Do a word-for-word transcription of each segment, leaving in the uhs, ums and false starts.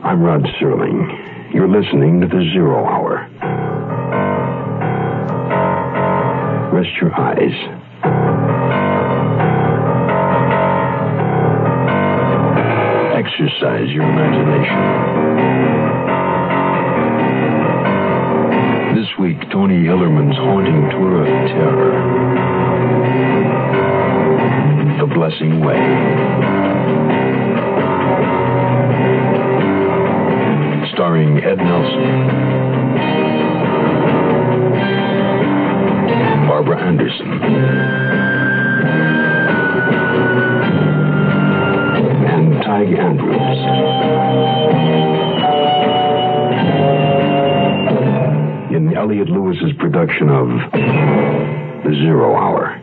I'm Rod Serling. You're listening to The Zero Hour. Rest your eyes. Exercise your imagination. This week, Tony Hillerman's haunting tour of terror. The Blessing Way. Starring Ed Nelson, Barbara Anderson, and Tig Andrews. In Elliot Lewis's production of The Zero Hour.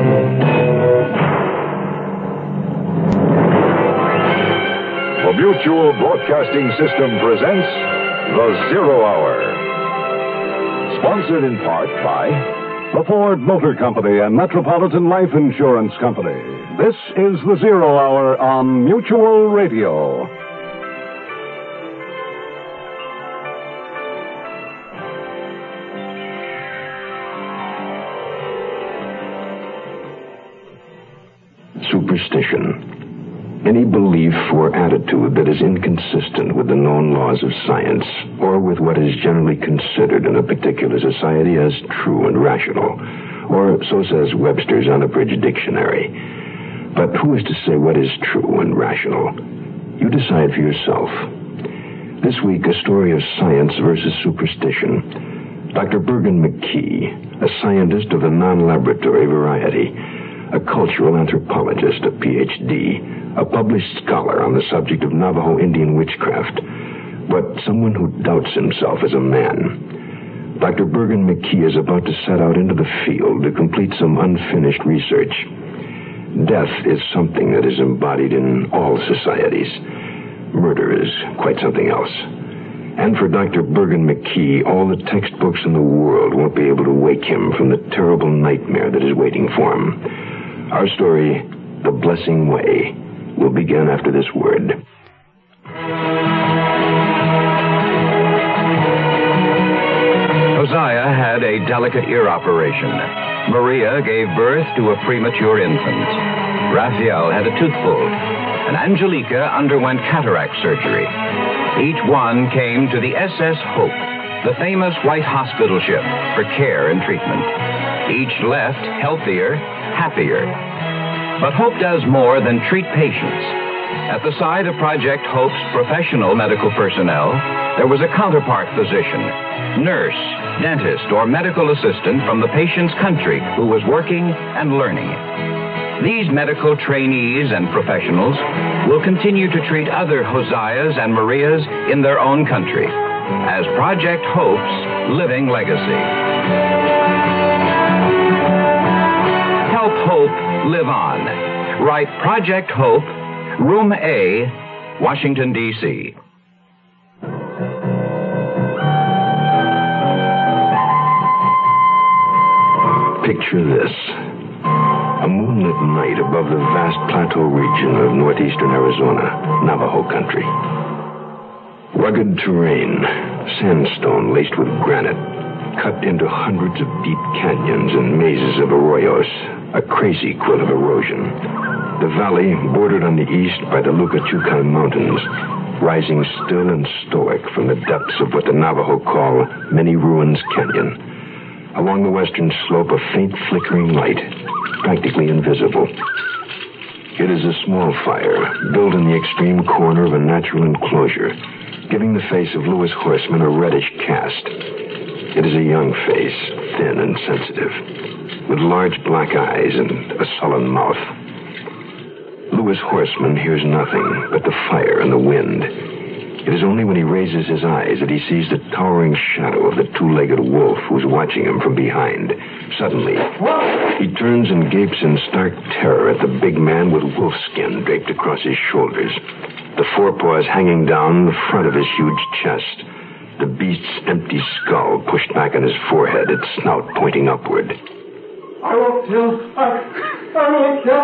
The Mutual Broadcasting System presents The Zero Hour. Sponsored in part by the Ford Motor Company and Metropolitan Life Insurance Company. This is The Zero Hour on Mutual Radio. Superstition. Any belief or attitude that is inconsistent with the known laws of science or with what is generally considered in a particular society as true and rational, or so says Webster's Unabridged Dictionary. But who is to say what is true and rational? You decide for yourself. This week, a story of science versus superstition. Doctor Bergen McKee, a scientist of the non-laboratory variety, a cultural anthropologist, a P H D, a published scholar on the subject of Navajo Indian witchcraft, but someone who doubts himself as a man. Doctor Bergen McKee is about to set out into the field to complete some unfinished research. Death is something that is embodied in all societies. Murder is quite something else. And for Doctor Bergen McKee, all the textbooks in the world won't be able to wake him from the terrible nightmare that is waiting for him. Our story, The Blessing Way, will begin after this word. Hosea had a delicate ear operation. Maria gave birth to a premature infant. Raphael had a tooth pulled. And Angelica underwent cataract surgery. Each one came to the S S Hope, the famous white hospital ship, for care and treatment. Each left healthier, happier. But Hope does more than treat patients. At the side of Project Hope's professional medical personnel, there was a counterpart physician, nurse, dentist, or medical assistant from the patient's country who was working and learning. These medical trainees and professionals will continue to treat other Hoseas and Marias in their own country as Project Hope's living legacy. Help Hope live on. Write Project Hope, Room A, Washington, D C Picture this. A moonlit night above the vast plateau region of northeastern Arizona, Navajo country. Rugged terrain, sandstone laced with granite, cut into hundreds of deep canyons and mazes of arroyos, a crazy quilt of erosion. The valley, bordered on the east by the Lucachucay Mountains, rising still and stoic from the depths of what the Navajo call Many Ruins Canyon. Along the western slope, a faint flickering light, practically invisible. It is a small fire, built in the extreme corner of a natural enclosure, giving the face of Louis Horseman a reddish cast. It is a young face, thin and sensitive, with large black eyes and a sullen mouth. Louis Horseman hears nothing but the fire and the wind. It is only when he raises his eyes that he sees the towering shadow of the two-legged wolf who's watching him from behind. Suddenly, he turns and gapes in stark terror at the big man with wolfskin draped across his shoulders, the forepaws hanging down the front of his huge chest, the beast's empty skull pushed back on his forehead, its snout pointing upward. I won't kill. I, I won't kill.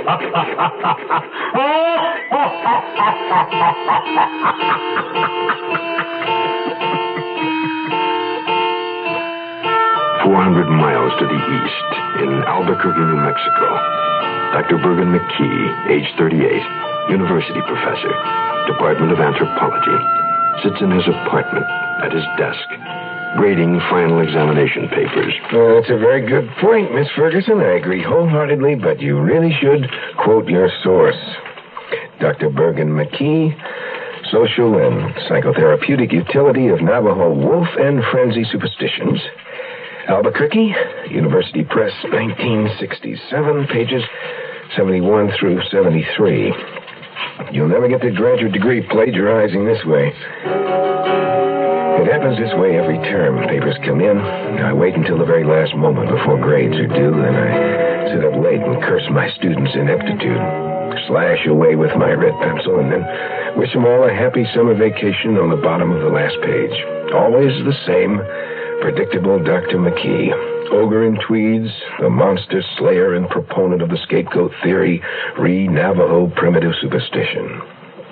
Four hundred miles to the east, in Albuquerque, New Mexico, Doctor Bergen McKee, age thirty-eight, university professor, Department of Anthropology, sits in his apartment at his desk, grading final examination papers. Well, that's a very good point, Miss Ferguson. I agree wholeheartedly, but you really should quote your source. Doctor Bergen McKee, Social and Psychotherapeutic Utility of Navajo Wolf and Frenzy Superstitions. Albuquerque, University Press, nineteen sixty-seven, pages seventy-one through seventy-three. You'll never get the graduate degree plagiarizing this way. It happens this way every term. Papers come in. I wait until the very last moment before grades are due, then I sit up late and curse my students' ineptitude, slash away with my red pencil, and then wish them all a happy summer vacation on the bottom of the last page. Always the same predictable Doctor McKee, ogre in tweeds, a monster slayer and proponent of the scapegoat theory, re-Navajo primitive superstition.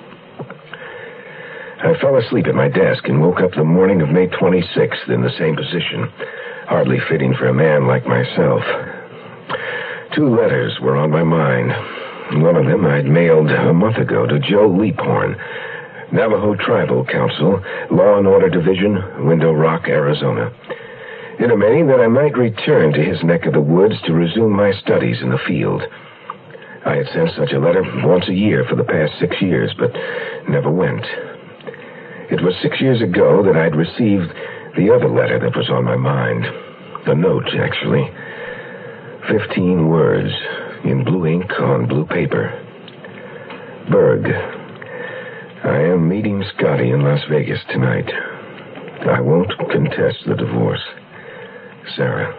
I fell asleep at my desk and woke up the morning of May twenty-sixth in the same position, hardly fitting for a man like myself. Two letters were on my mind. One of them I'd mailed a month ago to Joe Leaphorn, Navajo Tribal Council, Law and Order Division, Window Rock, Arizona, intimating that I might return to his neck of the woods to resume my studies in the field. I had sent such a letter once a year for the past six years, but never went. It was six years ago that I'd received the other letter that was on my mind. A note, actually. Fifteen words in blue ink on blue paper. Berg, I am meeting Scotty in Las Vegas tonight. I won't contest the divorce. Sarah.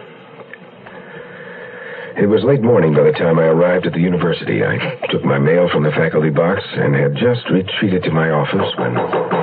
It was late morning by the time I arrived at the university. I took my mail from the faculty box and had just retreated to my office when...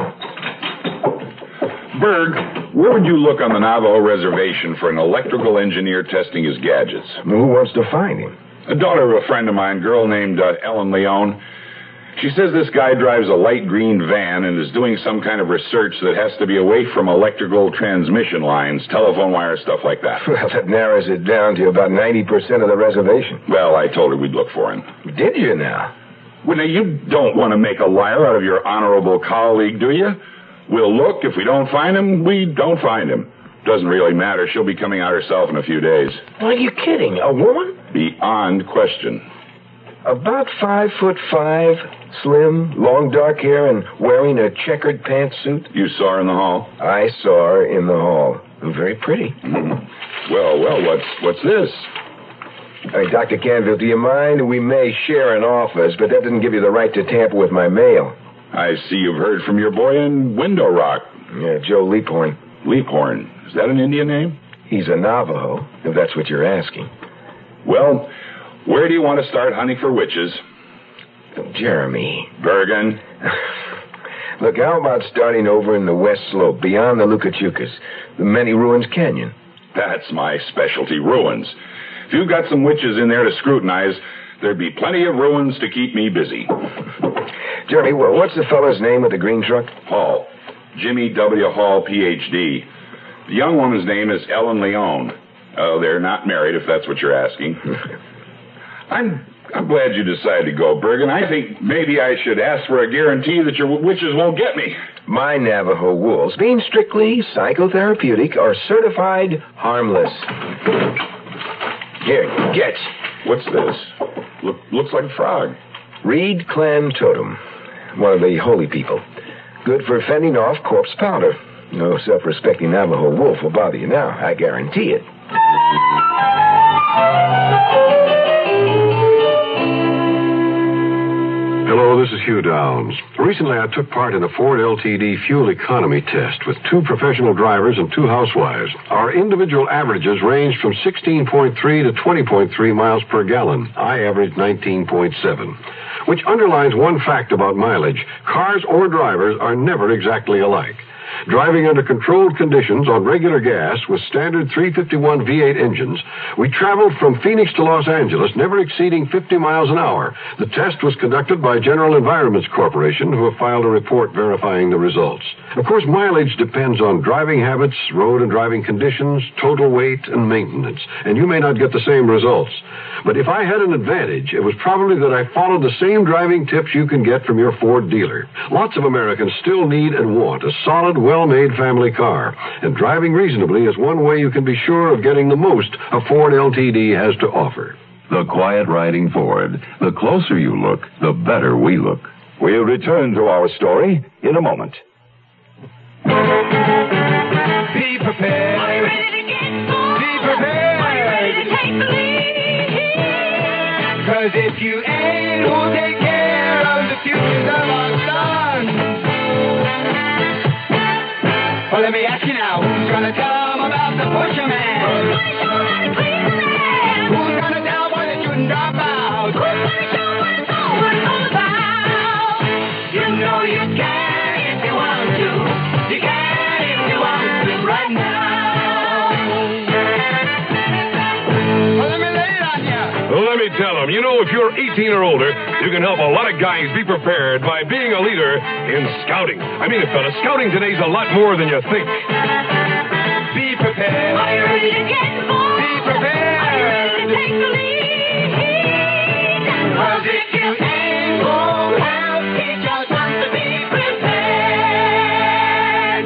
Berg, where would you look on the Navajo reservation for an electrical engineer testing his gadgets? Who wants to find him? A daughter of a friend of mine, girl named uh, Ellen Leone. She says this guy drives a light green van and is doing some kind of research that has to be away from electrical transmission lines, telephone wires, stuff like that. Well, that narrows it down to about ninety percent of the reservation. Well, I told her we'd look for him. Did you now? Well, now, you don't want to make a liar out of your honorable colleague, do you? We'll look. If we don't find him, we don't find him. Doesn't really matter. She'll be coming out herself in a few days. Are you kidding? A woman? Beyond question. About five foot five, slim, long dark hair, and wearing a checkered pantsuit. You saw her in the hall? I saw her in the hall. Very pretty. Mm. Well, well, what's what's this? Hey, Doctor Canfield, do you mind? We may share an office, but that doesn't give you the right to tamper with my mail. I see you've heard from your boy in Window Rock. Yeah, Joe Leaphorn. Leaphorn. Is that an Indian name? He's a Navajo, if that's what you're asking. Well, where do you want to start hunting for witches? Jeremy. Bergen. Look, how about starting over in the West Slope, beyond the Lucachucas, the Many Ruins Canyon? That's my specialty, ruins. If you've got some witches in there to scrutinize, there'd be plenty of ruins to keep me busy. Jeremy, what's the fellow's name with the green truck? Hall. Jimmy W. Hall, P H D. The young woman's name is Ellen Leone. Oh, they're not married, if that's what you're asking. I'm I'm glad you decided to go, Bergen. I think maybe I should ask for a guarantee that your witches won't get me. My Navajo wolves, being strictly psychotherapeutic, are certified harmless. Here, get. What's this? Look, looks like a frog. Reed Clan Totem. One of the holy people. Good for fending off corpse powder. No self-respecting Navajo wolf will bother you now, I guarantee it. Hello, this is Hugh Downs. Recently, I took part in a Ford L T D fuel economy test with two professional drivers and two housewives. Our individual averages ranged from sixteen point three to twenty point three miles per gallon. I averaged nineteen point seven, which underlines one fact about mileage. Cars or drivers are never exactly alike. Driving under controlled conditions on regular gas with standard three fifty-one V eight engines, we traveled from Phoenix to Los Angeles, never exceeding fifty miles an hour. The test was conducted by General Environments Corporation, who have filed a report verifying the results. Of course, mileage depends on driving habits, road and driving conditions, total weight, and maintenance, and you may not get the same results. But if I had an advantage, it was probably that I followed the same driving tips you can get from your Ford dealer. Lots of Americans still need and want a solid, well-made family car, and driving reasonably is one way you can be sure of getting the most a Ford L T D has to offer. The quiet riding Ford. The closer you look, the better we look. We'll return to our story in a moment. Be prepared. Are you ready to get more? Be prepared. Are you ready to take the lead? 'Cause if you ain't, who'll take care of the futures of our sons? Well, let me ask you now, who's gonna tell them about the pusher man? Who's gonna show them how to clean the land? Who's gonna tell boys they shouldn't drop out? Who's gonna show what it's all, what it's all about? You know you can if you want to. You can if you want to right now. Well, let me lay it on you. Well, let me tell them, you know, if you're eighteen or older, you can help a lot of guys be prepared by being a leader in scouting. I mean, fella, scouting today's a lot more than you think. Be prepared. Are you ready to get more? Be prepared. Are you ready to take the lead? 'Cause if you ain't, won't help teach us how to be prepared.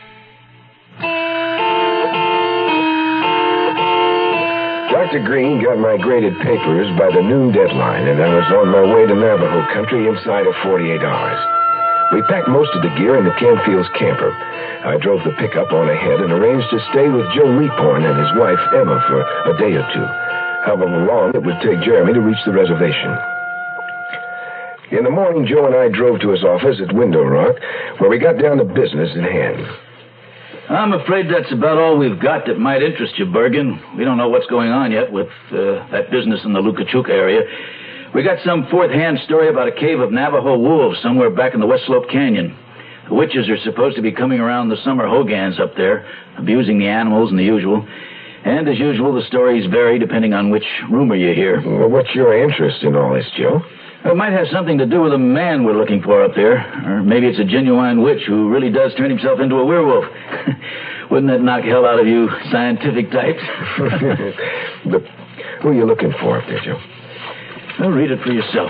Doctor Green got my graded papers by the noon deadline, and I was on my way to Navajo country inside of forty-eight hours. We packed most of the gear in the Canfields camper. I drove the pickup on ahead and arranged to stay with Joe Leaphorn and his wife, Emma, for a day or two, however long it would take Jeremy to reach the reservation. In the morning, Joe and I drove to his office at Window Rock, where we got down to business at hand. I'm afraid that's about all we've got that might interest you, Bergen. We don't know what's going on yet with uh, that business in the Lukachuka area. We got some fourth-hand story about a cave of Navajo wolves somewhere back in the West Slope Canyon. The witches are supposed to be coming around the summer hogans up there, abusing the animals and the usual. And as usual, the stories vary depending on which rumor you hear. Well, what's your interest in all this, Joe? It might have something to do with the man we're looking for up there. Or maybe it's a genuine witch who really does turn himself into a werewolf. Wouldn't that knock hell out of you scientific types? But who are you looking for up there, Joe? Well, read it for yourself.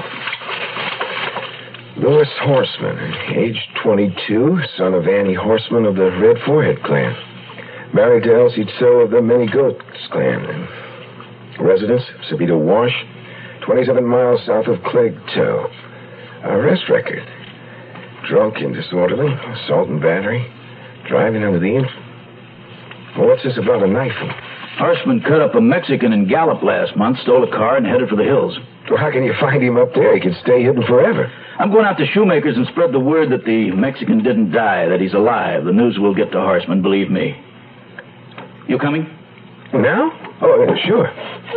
Louis Horseman, age twenty-two, son of Annie Horseman of the Red Forehead clan. Married to Elsie Tso of the Many Goats clan. Residence, Sabito Wash, twenty-seven miles south of Clegg-Toe. Arrest record. Drunk and disorderly, assault and battery, driving under the influence. Well, what's this about a knifing? Horseman cut up a Mexican in Gallup last month, stole a car, and headed for the hills. Well, how can you find him up there? He could stay hidden forever. I'm going out to Shoemakers and spread the word that the Mexican didn't die, that he's alive. The news will get to Horseman, believe me. You coming? Now? Oh, yeah, sure.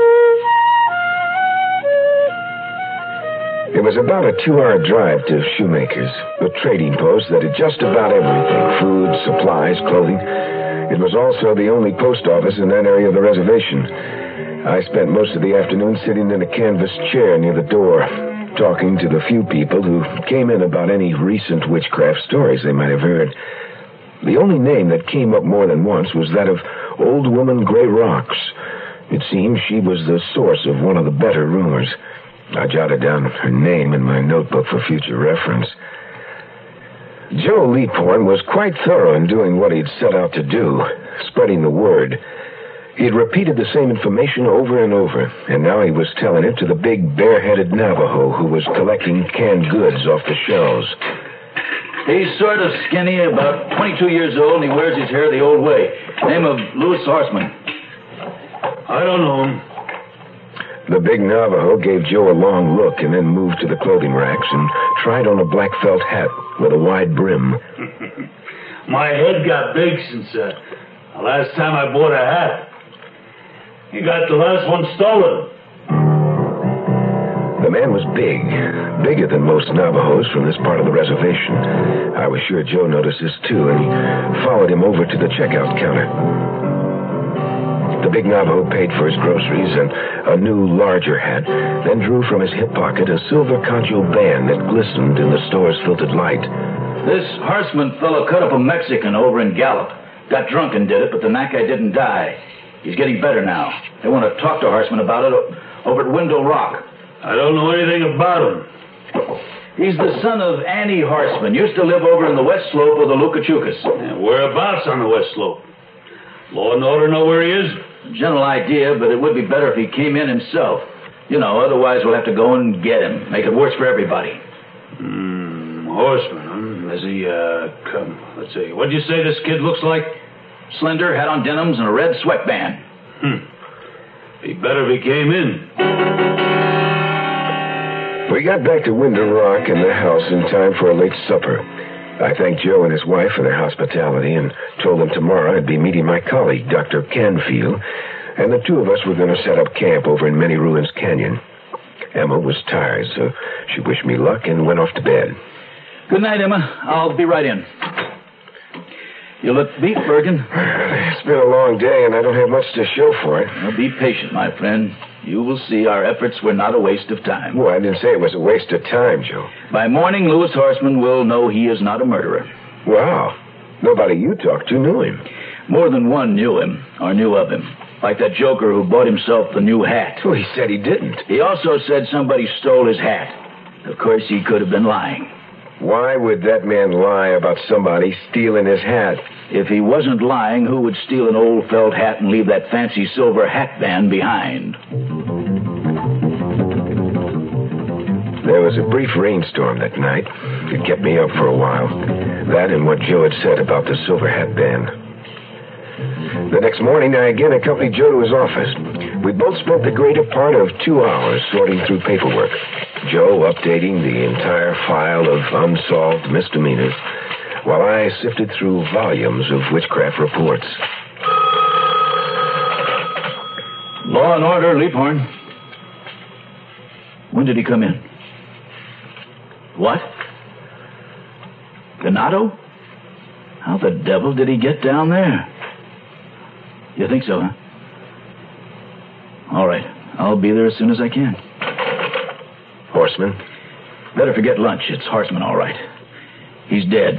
It was about a two-hour drive to Shoemakers, a trading post that had just about everything, food, supplies, clothing. It was also the only post office in that area of the reservation. I spent most of the afternoon sitting in a canvas chair near the door, talking to the few people who came in about any recent witchcraft stories they might have heard. The only name that came up more than once was that of Old Woman Gray Rocks. It seemed she was the source of one of the better rumors. I jotted down her name in my notebook for future reference. Joe Leaphorn was quite thorough in doing what he'd set out to do, spreading the word. He'd repeated the same information over and over, and now he was telling it to the big bare-headed Navajo who was collecting canned goods off the shelves. He's sort of skinny, about twenty-two years old, and he wears his hair the old way. Name of Louis Horseman. I don't know him. The big Navajo gave Joe a long look and then moved to the clothing racks and tried on a black felt hat with a wide brim. My head got big since uh, the last time I bought a hat. You got the last one stolen. The man was big, bigger than most Navajos from this part of the reservation. I was sure Joe noticed this too, and he followed him over to the checkout counter. The big Navajo paid for his groceries and a new, larger hat, then drew from his hip pocket a silver concho band that glistened in the store's filtered light. This Horseman fellow cut up a Mexican over in Gallup. Got drunk and did it, but the Nacai didn't die. He's getting better now. They want to talk to Horseman about it over at Window Rock. I don't know anything about him. He's the son of Annie Horseman. Used to live over in the west slope of the Lucas. And whereabouts on the west slope? Law and order know where he is? General idea, but it would be better if he came in himself. You know, otherwise we'll have to go and get him. Make it worse for everybody. Hmm, Horseman, huh? Does he, uh, come? Let's see. What'd you say this kid looks like? Slender, hat on denims, and a red sweatband. Hmm. He better if he came in. We got back to Window Rock and the house in time for a late supper. I thanked Joe and his wife for their hospitality and told them tomorrow I'd be meeting my colleague, Doctor Canfield, and the two of us were going to set up camp over in Many Ruins Canyon. Emma was tired, so she wished me luck and went off to bed. Good night, Emma. I'll be right in. You look beat, Bergen. It's been a long day, and I don't have much to show for it. Well, be patient, my friend. You will see our efforts were not a waste of time. Well, I didn't say it was a waste of time, Joe. By morning, Louis Horseman will know he is not a murderer. Wow. Nobody you talked to knew him. More than one knew him, or knew of him. Like that joker who bought himself the new hat. Well, he said he didn't. He also said somebody stole his hat. Of course, he could have been lying. Why would that man lie about somebody stealing his hat? If he wasn't lying, who would steal an old felt hat and leave that fancy silver hat band behind? There was a brief rainstorm that night. It kept me up for a while. That and what Joe had said about the silver hat band. The next morning, I again accompanied Joe to his office. We both spent the greater part of two hours sorting through paperwork. Joe updating the entire file of unsolved misdemeanors, while I sifted through volumes of witchcraft reports. Law and order, Leaphorn. When did he come in? What? Ganado? How the devil did he get down there? You think so, huh? All right. I'll be there as soon as I can. Horseman? Better forget lunch. It's Horseman, all right. He's dead.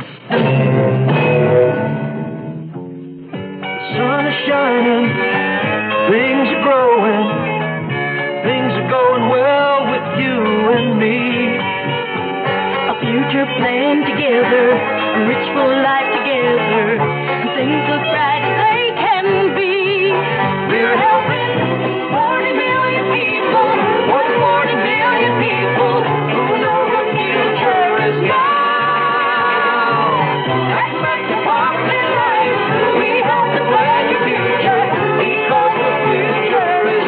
The sun is shining. Things are growing. Things are going well with you and me. A future planned together. A rich full life together. And things look bright as they can be. We're helping forty million people. More than forty million people who know the future is now. That's Metropolitan Life. We help to plan your future because the future is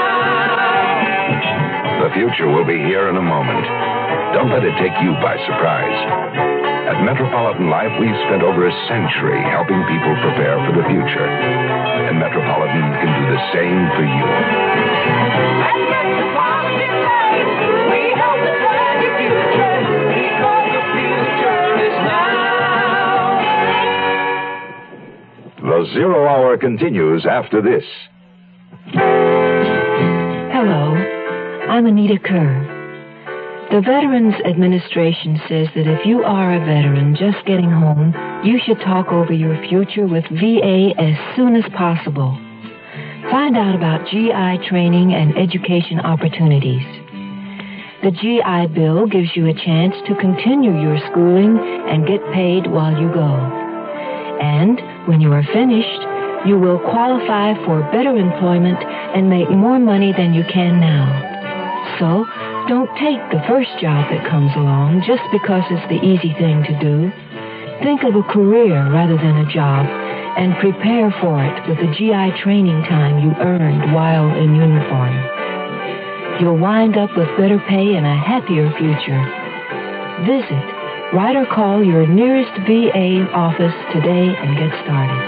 now. The future will be here in a moment. Don't let it take you by surprise. At Metropolitan Life, we've spent over a century helping people prepare for the future. And Metropolitan can do the same for you. At Metropolitan Life, we help to plan your future because the future is now. The Zero Hour continues after this. Hello, I'm Anita Kerr. The Veterans Administration says that if you are a veteran just getting home, you should talk over your future with V A as soon as possible. Find out about G I training and education opportunities. The G I Bill gives you a chance to continue your schooling and get paid while you go. And when you are finished, you will qualify for better employment and make more money than you can now. So, don't take the first job that comes along just because it's the easy thing to do. Think of a career rather than a job and prepare for it with the G I training time you earned while in uniform. You'll wind up with better pay and a happier future. Visit, write or call your nearest V A office today and get started.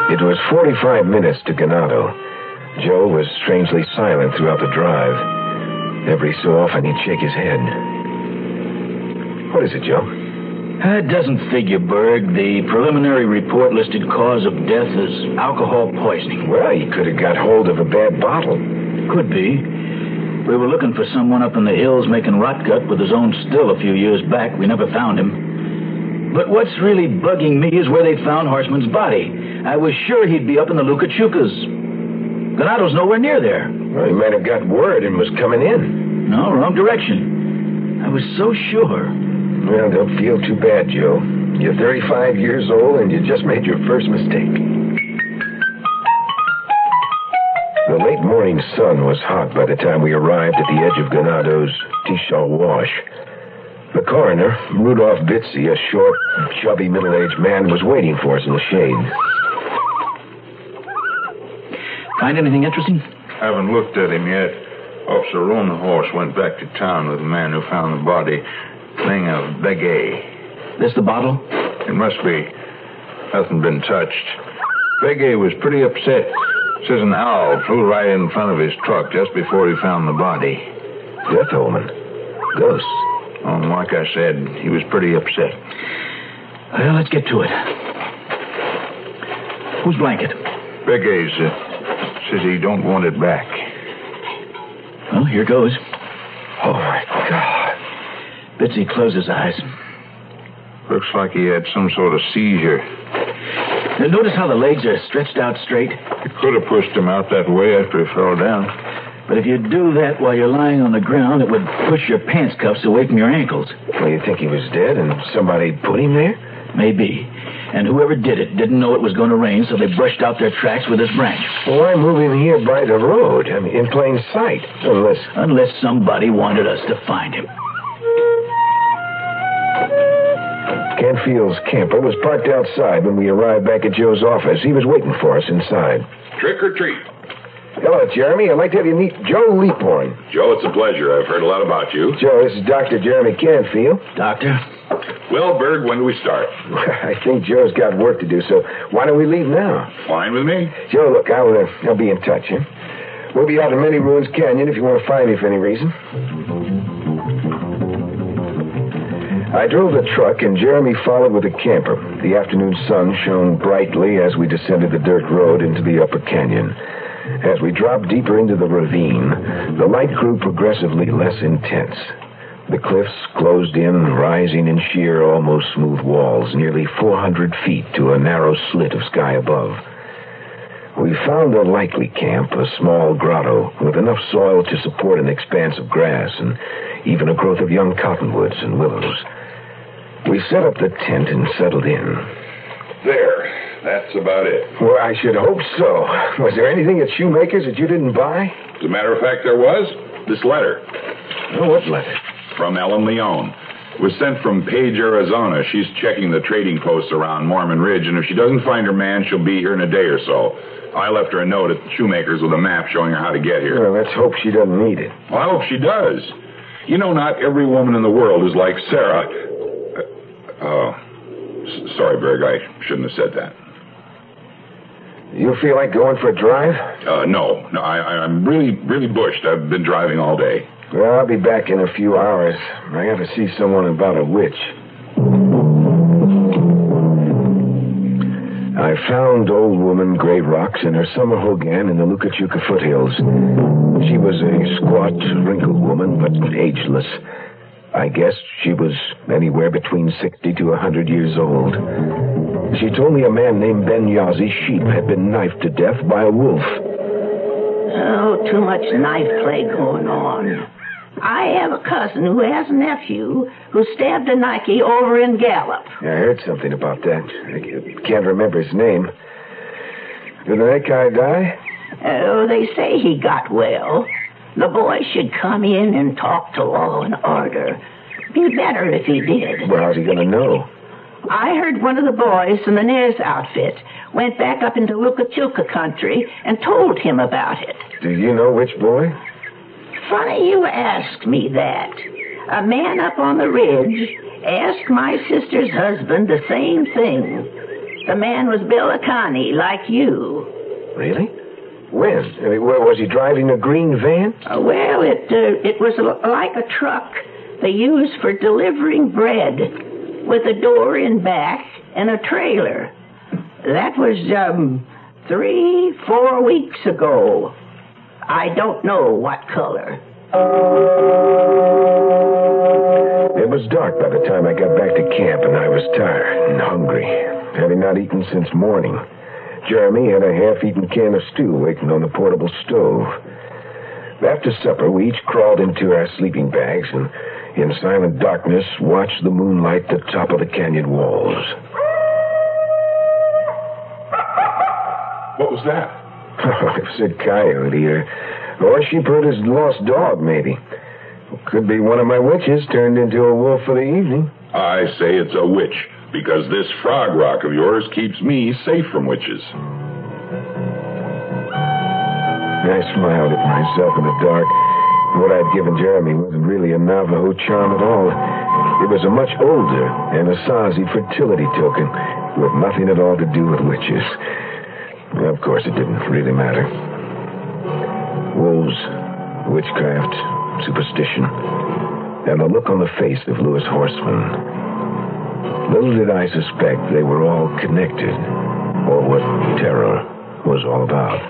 It was forty-five minutes to Ganado. Joe was strangely silent throughout the drive. Every so often he'd shake his head. What is it, Joe? It doesn't figure, Berg. The preliminary report listed cause of death as alcohol poisoning. Well, he could have got hold of a bad bottle. Could be. We were looking for someone up in the hills making rot gut with his own still a few years back. We never found him. But what's really bugging me is where they found Horseman's body. I was sure he'd be up in the Lukachukas. Ganado's nowhere near there. Well, he might have got word and was coming in. No, wrong direction. I was so sure. Well, don't feel too bad, Joe. You're thirty-five years old and you just made your first mistake. The late morning sun was hot by the time we arrived at the edge of Ganado's Tishal Wash. The coroner, Rudolph Bitzy, a short, chubby, middle-aged man, was waiting for us in the shade. Find anything interesting? Haven't looked at him yet. Officer Roan, the horse, went back to town with the man who found the body. Thing of Begay. This the bottle? It must be. Nothing been touched. Begay was pretty upset. Says an owl flew right in front of his truck just before he found the body. Death omen. Ghosts. Oh, like I said, he was pretty upset. Well, let's get to it. Whose blanket? Begay's. Uh, says he don't want it back. Well, here goes. Oh, my God. Bitzy closed his eyes. Looks like he had some sort of seizure. Now, notice how the legs are stretched out straight? You could have pushed him out that way after he fell down. But if you do that while you're lying on the ground, it would push your pants cuffs away from your ankles. Well, you think he was dead and somebody put him there? Maybe. And whoever did it didn't know it was going to rain, so they brushed out their tracks with this branch. Well, why move him here by the road? I mean, in plain sight. Unless... Unless somebody wanted us to find him. Canfield's camper was parked outside when we arrived back at Joe's office. He was waiting for us inside. Trick or treat. Hello, Jeremy. I'd like to have you meet Joe Leaphorn. Joe, it's a pleasure. I've heard a lot about you. Joe, this is Doctor Jeremy Canfield. Doctor? Well, Berg, when do we start? I think Joe's got work to do, so why don't we leave now? Fine with me. Joe, look, I'll, uh, I'll be in touch, huh? We'll be out in Many Ruins Canyon if you want to find me for any reason. I drove the truck, and Jeremy followed with a camper. The afternoon sun shone brightly as we descended the dirt road into the upper canyon. As we dropped deeper into the ravine, the light grew progressively less intense. The cliffs closed in, rising in sheer, almost smooth walls, nearly four hundred feet to a narrow slit of sky above. We found a likely camp, a small grotto with enough soil to support an expanse of grass and even a growth of young cottonwoods and willows. We set up the tent and settled in. There. That's about it. Well, I should hope so. Was there anything at Shoemaker's that you didn't buy? As a matter of fact, there was. This letter. Oh, what letter? From Ellen Leone. It was sent from Page, Arizona. She's checking the trading posts around Mormon Ridge, and if she doesn't find her man, she'll be here in a day or so. I left her a note at Shoemaker's with a map showing her how to get here. Well, let's hope she doesn't need it. Well, I hope she does. You know, not every woman in the world is like Sarah. Oh, s- sorry, Berg. I shouldn't have said that. You feel like going for a drive? Uh, no. No, I, I'm really, really bushed. I've been driving all day. Well, I'll be back in a few hours. I have to see someone about a witch. I found old woman Gray Rocks in her summer hogan in the Lukachuka foothills. She was a squat, wrinkled woman, but ageless. I guess she was anywhere between sixty to a hundred years old. She told me a man named Ben Yazzie Sheep had been knifed to death by a wolf. Oh, too much knife play going on. I have a cousin who has a nephew who stabbed a Nike over in Gallup. I heard something about that. I can't remember his name. Did that guy die? Oh, they say he got well. The boy should come in and talk to law and order. Be better if he did. Well, how's he going to know? I heard one of the boys from the Nares outfit went back up into Lukachuka country and told him about it. Do you know which boy? Funny you ask me that. A man up on the ridge asked my sister's husband the same thing. The man was Billikani, like you. Really? When? I mean, wa- was he driving a green van? Uh, well, it uh, it was l- like a truck they use for delivering bread, with a door in back and a trailer. That was um three, four weeks ago. I don't know what color. It was dark by the time I got back to camp, and I was tired and hungry, having not eaten since morning. Jeremy had a half-eaten can of stew waiting on the portable stove. After supper, we each crawled into our sleeping bags and, in silent darkness, watched the moon light the top of the canyon walls. What was that? Oh, it was a coyote, or, or Sheepherder's lost dog, maybe. Could be one of my witches turned into a wolf for the evening. I say it's a witch, because this frog rock of yours keeps me safe from witches. I smiled at myself in the dark. What I'd given Jeremy wasn't really a Navajo charm at all. It was a much older Anasazi fertility token with nothing at all to do with witches. Well, of course, it didn't really matter. Wolves, witchcraft, superstition, and the look on the face of Louis Horstman. Little did I suspect they were all connected, or what terror was all about.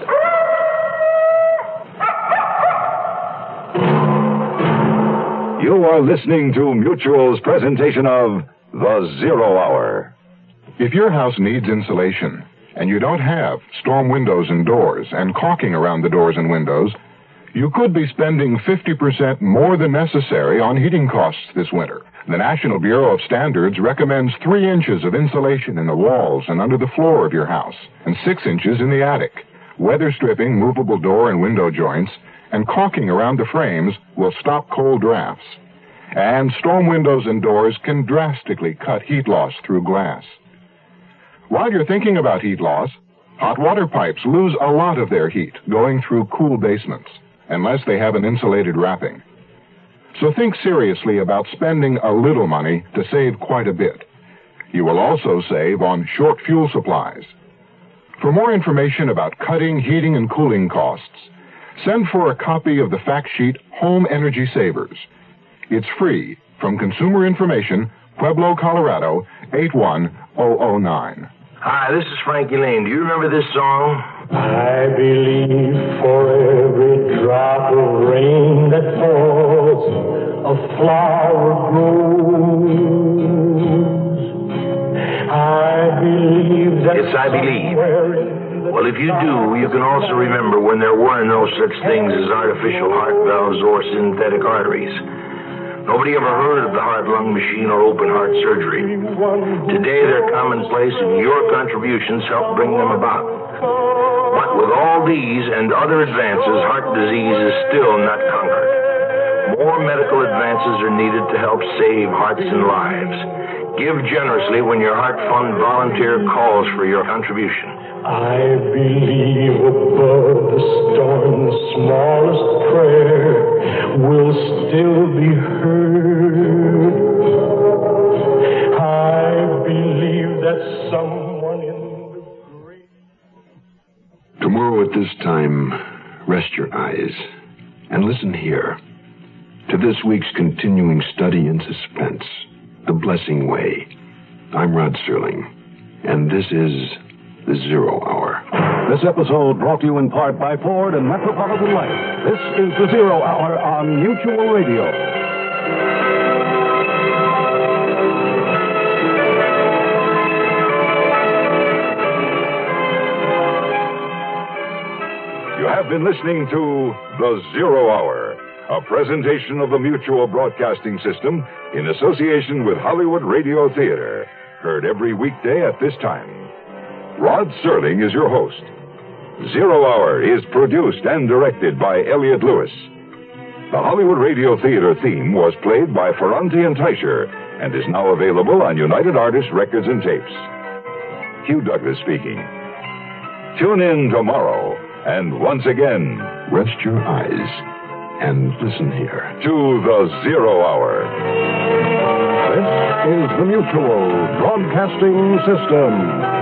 You are listening to Mutual's presentation of The Zero Hour. If your house needs insulation, and you don't have storm windows and doors and caulking around the doors and windows, you could be spending fifty percent more than necessary on heating costs this winter. The National Bureau of Standards recommends three inches of insulation in the walls and under the floor of your house, and six inches in the attic. Weather stripping movable door and window joints and caulking around the frames will stop cold drafts. And storm windows and doors can drastically cut heat loss through glass. While you're thinking about heat loss, hot water pipes lose a lot of their heat going through cool basements, unless they have an insulated wrapping. So think seriously about spending a little money to save quite a bit. You will also save on short fuel supplies. For more information about cutting heating and cooling costs, send for a copy of the fact sheet Home Energy Savers. It's free from Consumer Information, Pueblo, Colorado, eight one zero zero nine. Hi, this is Frankie Lane. Do you remember this song? I believe for every drop of rain that falls, a flower grows. I believe that. Yes, I believe. Well, if you do, you can also remember when there were no such things as artificial heart valves or synthetic arteries. Nobody ever heard of the heart-lung machine or open heart surgery. Today, they're commonplace, and your contributions help bring them about. But with all these and other advances, heart disease is still not conquered. More medical advances are needed to help save hearts and lives. Give generously when your Heart Fund volunteer calls for your contribution. I believe above the storm, the smallest prayer will still be heard. I believe that someone in the great... Tomorrow at this time, rest your eyes and listen here to this week's continuing study in suspense, The Blessing Way. I'm Rod Serling, and this is The Zero Hour. This episode brought to you in part by Ford and Metropolitan Life. This is The Zero Hour on Mutual Radio. You have been listening to The Zero Hour, a presentation of the Mutual Broadcasting System in association with Hollywood Radio Theater, heard every weekday at this time. Rod Serling is your host. Zero Hour is produced and directed by Elliott Lewis. The Hollywood Radio Theater theme was played by Ferranti and Teicher and is now available on United Artists Records and Tapes. Hugh Douglas speaking. Tune in tomorrow, and once again, rest your eyes and listen here to The Zero Hour. This is the Mutual Broadcasting System.